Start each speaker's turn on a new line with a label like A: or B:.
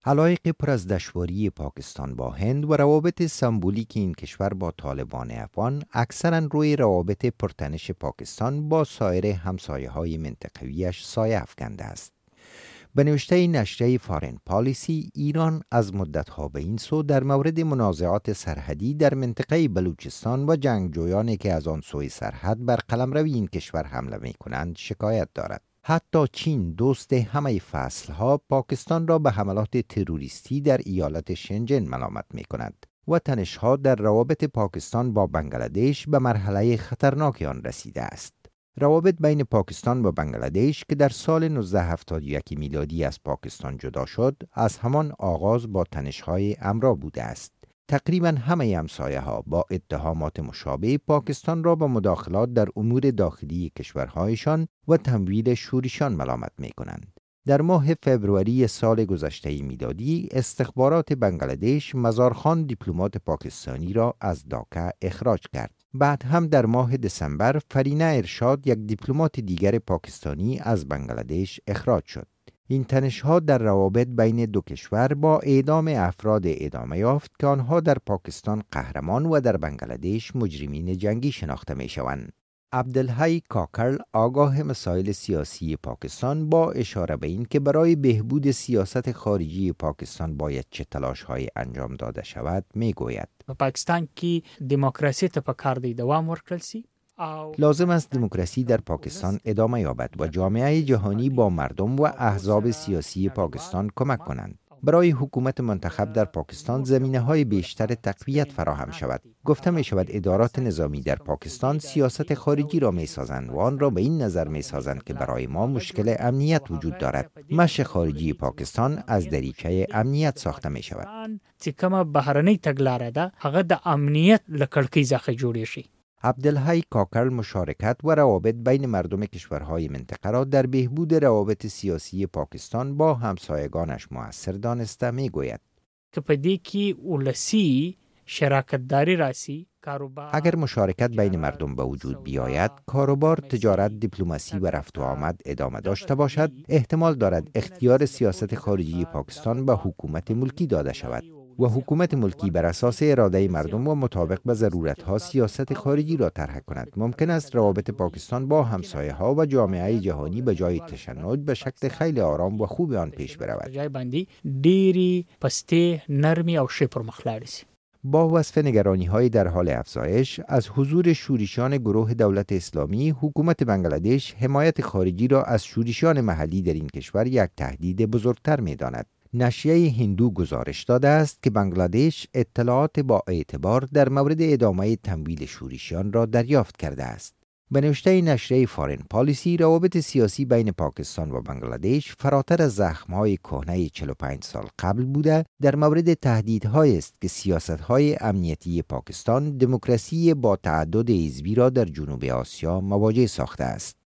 A: علایق پر از دشواری پاکستان با هند و روابط سمبولیک این کشور با طالبان افغان اکثراً روی روابط پرتنش پاکستان با سایر همسایه‌های منطقویش سایه افکنده است. به نوشته نشریه فارن پالیسی، ایران از مدتها به این سو در مورد منازعات سرحدی در منطقه بلوچستان و جنگجویانی که از آن سوی سرحد بر قلمرو این کشور حمله می کنند شکایت دارد. حتی چین دوست همه فصلها پاکستان را به حملات تروریستی در ایالت شنجن ملامت می کند و تنشها در روابط پاکستان با بنگلادش به مرحله خطرناک آن رسیده است. روابط بین پاکستان و بنگلادش که در سال 1971 میلادی از پاکستان جدا شد، از همان آغاز با تنش‌های امرا بوده است. تقریباً همه همسایه‌ها با اتهامات مشابه پاکستان را به مداخلات در امور داخلی کشورهایشان و تمویل شورشان ملامت می‌کنند. در ماه فوریه سال گذشته میلادی، استخبارات بنگلادش مزارخان دیپلمات پاکستانی را از داکا اخراج کرد. بعد هم در ماه دسامبر فرینه ارشاد، یک دیپلمات دیگر پاکستانی از بنگلادش اخراج شد. این تنش‌ها در روابط بین دو کشور با اعدام افراد ادامه یافت که آنها در پاکستان قهرمان و در بنگلادش مجرمین جنگی شناخته می‌شوند. عبدالحی کاکر، آگاه مسائل سیاسی پاکستان، با اشاره به این که برای بهبود سیاست خارجی پاکستان باید چه تلاش‌هایی انجام داده شود می‌گوید:
B: پاکستان کی دموکراسی ته پکار دی دوام ورکړل سي.
A: لازم است دموکراسی در پاکستان ادامه یابد و جامعه جهانی با مردم و احزاب سیاسی پاکستان کمک کنند. برای حکومت منتخب در پاکستان زمینه‌های بیشتر تقویت فراهم شود. گفته می شود ادارات نظامی در پاکستان سیاست خارجی را می سازند و آن را به این نظر می سازند که برای ما مشکل امنیت وجود دارد. مش خارجی پاکستان از دریچه امنیت ساخته می شود.
B: چې کومه بهرنۍ تګلاره ده هغه د امنیت له کړکۍ څخه جوړې شي.
A: عبدالحی کاکر مشارکت و روابط بین مردم کشورهای منطقه را در بهبود روابط سیاسی پاکستان با همسایگانش مؤثر دانسته می‌گوید
B: که په دې کې ولسی شراکتداری راسي.
A: اگر مشارکت بین مردم به وجود بیاید، کاروبار، تجارت، دیپلماسی و رفت و آمد ادامه داشته باشد، احتمال دارد اختیار سیاست خارجی پاکستان به حکومت ملکی داده شود و حکومت ملکی بر اساس اراده مردم و مطابق به ضرورت‌ها سیاست خارجی را طرح کند. ممکن است روابط پاکستان با همسایه‌ها و جامعه جهانی به جای تشنج به شکل خیلی آرام و خوب آن پیش برود.
B: جای باندې ډېری پسته نرمی او ښه پرمخ لاړ شي.
A: با وصف نگرانی‌های در حال افزایش از حضور شورشیان گروه دولت اسلامی، حکومت بنگلادش حمایت خارجی را از شورشیان محلی در این کشور یک تهدید بزرگتر می‌داند. نشریه هندو گزارش داده است که بنگلادش اطلاعات با اعتبار در مورد ادامه تمویل شورشیان را دریافت کرده است. به نوشته نشریه فارن پالیسی، روابط سیاسی بین پاکستان و بنگلادش فراتر از زخم‌های کهنه 45 سال قبل بوده، در مورد تهدیدهایی است که سیاست‌های امنیتی پاکستان دموکراسی با تعدد حزبی را در جنوب آسیا مواجه ساخته است.